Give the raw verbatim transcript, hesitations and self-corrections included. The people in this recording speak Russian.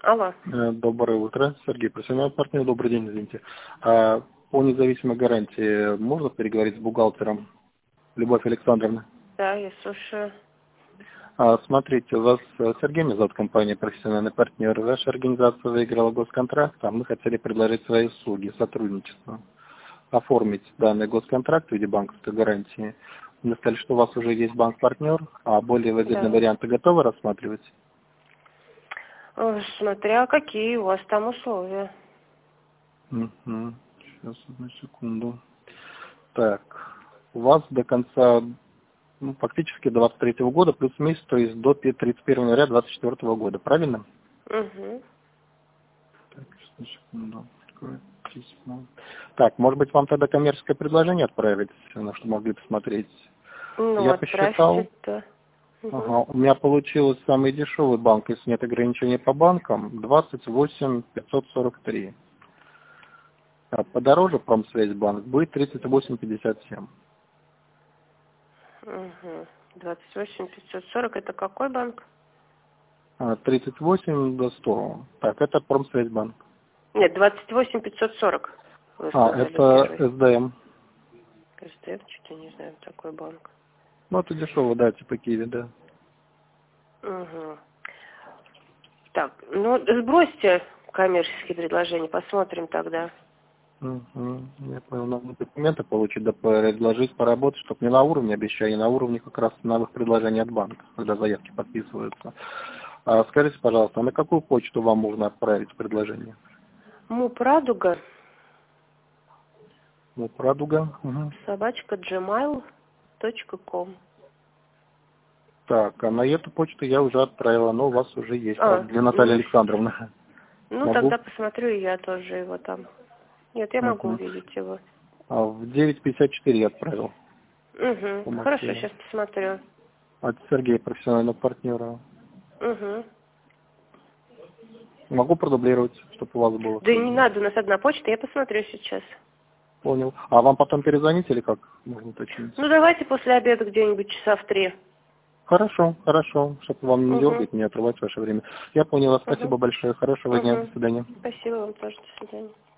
Алло. Э, Доброе утро, Сергей, профессиональный партнер. Добрый день, извините. А, По независимой гарантии можно переговорить с бухгалтером? Любовь Александровна. Да, я слушаю. А, Смотрите, у вас э, Сергей, меня зовут, компания «Профессиональный партнер». Ваша организация выиграла госконтракт, а мы хотели предложить свои услуги, сотрудничество. Оформить данный госконтракт в виде банковской гарантии. Мне сказали, что у вас уже есть банк-партнер, а более выгодные Да. варианты готовы рассматривать? Э, Смотря какие у вас там условия. Угу. Сейчас, одну секунду. Так, у вас до конца, ну, фактически до двадцать третьего года, плюс месяц, то есть до тридцать первого января двадцать четвёртого года, правильно? Угу. Так, одну секунду. Открою письмо. Так, может быть, вам тогда коммерческое предложение отправить, на что могли посмотреть? Ну, Я отправьте, посчитал, да. Угу. ага, у меня получилось самый дешевый банк, если нет ограничений по банкам, двадцать восемь пятьсот сорок три. А подороже Промсвязьбанк будет тридцать восемь пятьдесят семь. Угу. двадцать восемь пятьсот сорок. Это какой банк? А, тридцать восемь до ста. Так, это Промсвязьбанк. Нет, двадцать восемь пятьсот сорок. Вы А, сказали это первый. эс дэ эм. СДФ, что-то не знаю, такой банк. Ну, это дешево, да, типа Киви, да. Угу. Так, ну, сбросьте коммерческие предложения, посмотрим тогда. Угу. Я понял, надо документы получить, да, предложить, поработать, чтобы не на уровне обещаний, на уровне как раз новых предложений от банка, когда заявки подписываются. А скажите, пожалуйста, а на какую почту вам можно отправить предложение? Муп Радуга, Ну, Радуга. Угу. собачка джимайл точка ком. Так, а на эту почту я уже отправила, но у вас уже есть, А, правда, для Натальи ну, Александровны. ну Могу? тогда посмотрю и я тоже его там. Нет, я могу Угу. увидеть его. А в девять пятьдесят четыре я отправил Угу. по Хорошо, Москве. сейчас посмотрю. От Сергея, профессионального партнера. Угу. Могу продублировать, чтобы у вас было Да и тоже. не надо, у нас одна почта, я посмотрю сейчас. Понял. А вам потом перезвонить или как? Можно уточнить. Ну давайте после обеда где-нибудь часа в три. Хорошо, хорошо, чтобы вам не Угу. дергать, не отрывать ваше время. Я поняла. Угу. Спасибо большое. Хорошего дня. До Угу. свидания. Спасибо вам тоже. До свидания.